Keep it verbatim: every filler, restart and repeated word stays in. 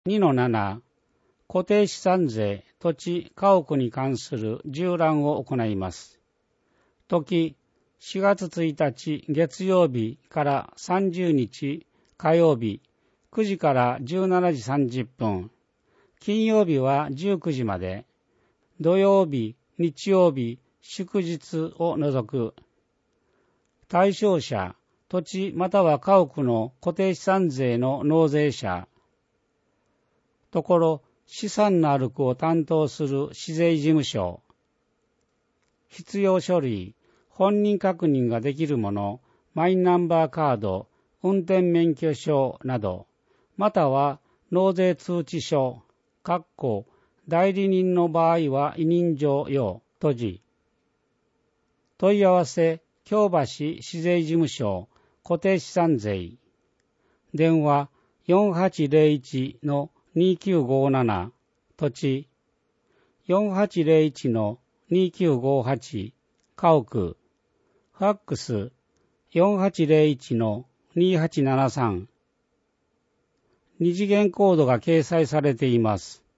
にのなな、固定資産税、土地、家屋に関する縦覧を行います。時、しがつついたち月曜日からさんじゅうにち火曜日、くじからじゅうしちじさんじゅっぷん、金曜日はじゅうくじまで、土曜日、日曜日、祝日を除く。対象者、土地または家屋の固定資産税の納税者。ところ、資産のある区を担当する市税事務所。必要書類、本人確認ができるもの、マイナンバーカード、運転免許証など、または納税通知書、括弧代理人の場合は委任状用、閉じ。問い合わせ、京橋市税事務所、固定資産税。電話 よんはちゼロいちのにきゅうごなな、土地 よんはちゼロいちのにきゅうごはち、家屋。ファックス よんはちゼロいちのにはちななさん。二次元コードが掲載されています。